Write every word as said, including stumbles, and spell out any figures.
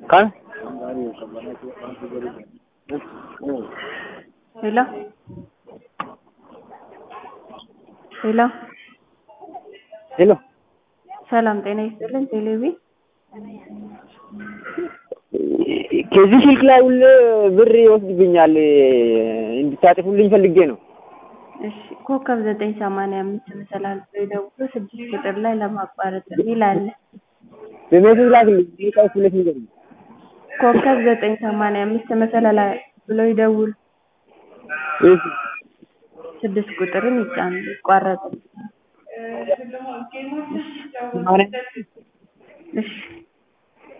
कौन? Hello hello hello ሰላም ጤና ይስጥልን ቴሌቪ ከዚህ ስልክ ላይ ሁሉ ብር ይወስድብኛል እንድታጥፉልኝ ፈልጌ ነው። እሺ ኮከብ ዘጠኝ ሰማንያ አምስት መሰላል ደውሎ ስድስት ቁጥር ላይ ለማቋረጥ ይላል። በሜሴጅ ላክልኝ ይጣስ ሁለት ነገር ኮከብ ዘጠኝ ሰማንያ አምስት መሰላል ብሎ ይደውል። እሺ ስድስት ቁጥርን ይጫን ይቋረጥ። እሺ እሺ